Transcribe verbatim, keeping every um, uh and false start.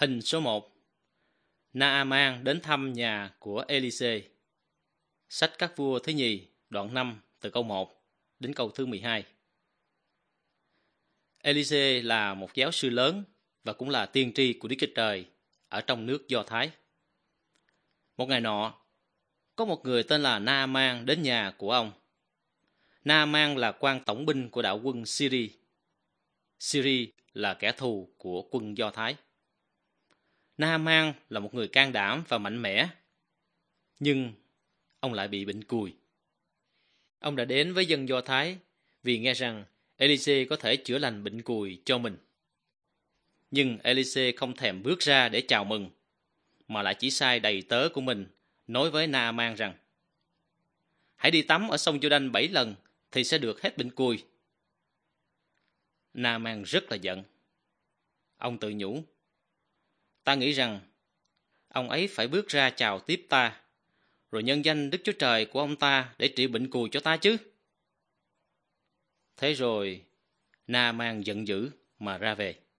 Hình số một. Naaman đến thăm nhà của Elise. Sách Các Vua thứ nhì, đoạn năm, từ câu một đến câu thứ mười hai. Elise là một giáo sư lớn và cũng là tiên tri của Đức Chúa Trời ở trong nước Do Thái. Một ngày nọ, có một người tên là Naaman đến nhà của ông. Naaman là quan tổng binh của đạo quân Syria. Syria là kẻ thù của quân Do Thái. Naaman là một người can đảm và mạnh mẽ, nhưng ông lại bị bệnh cùi. Ông đã đến với dân Do Thái vì nghe rằng Elise có thể chữa lành bệnh cùi cho mình. Nhưng Elise không thèm bước ra để chào mừng, mà lại chỉ sai đầy tớ của mình nói với Naaman rằng: hãy đi tắm ở sông Giô-đanh bảy lần thì sẽ được hết bệnh cùi. Naaman rất là giận. Ông tự nhủ: ta nghĩ rằng ông ấy phải bước ra chào tiếp ta, rồi nhân danh Đức Chúa Trời của ông ta để trị bệnh cùi cho ta chứ. Thế rồi Naaman giận dữ mà ra về.